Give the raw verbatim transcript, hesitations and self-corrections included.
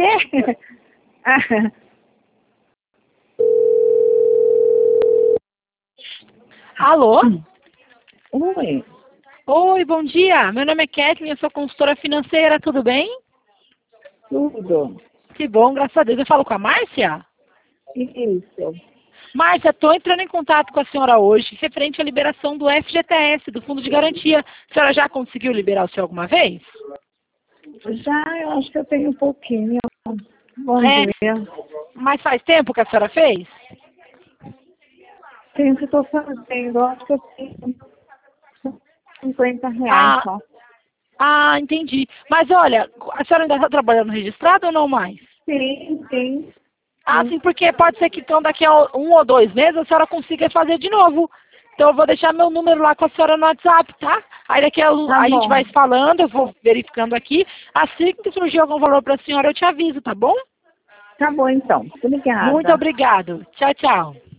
quê? Ah. Alô? Oi, Oi, bom dia. Meu nome é Kathleen, eu sou consultora financeira, tudo bem? tudo. Que bom, graças a Deus. Eu falo com a Márcia? Isso. Márcia, estou entrando em contato com a senhora hoje, referente à liberação do F G T S, do Fundo de Garantia. A senhora já conseguiu liberar o seu alguma vez? Já eu acho que eu tenho um pouquinho. Bom É, dia. mas faz tempo que a senhora fez? Tenho que estou fazendo, eu acho que eu tenho cinquenta reais Ah, só. ah, entendi. Mas olha, a senhora ainda está trabalhando registrado ou não mais? Sim, sim. Ah, sim. sim, porque pode ser que então daqui a um ou dois meses a senhora consiga fazer de novo. Então eu vou deixar meu número lá com a senhora no WhatsApp, tá? Aí daqui a, Tá a gente bom. vai se falando, eu vou verificando aqui. Assim que surgir algum valor para a senhora, eu te aviso, tá bom? Tá bom então. Muito Obrigada. obrigado. Tchau, tchau.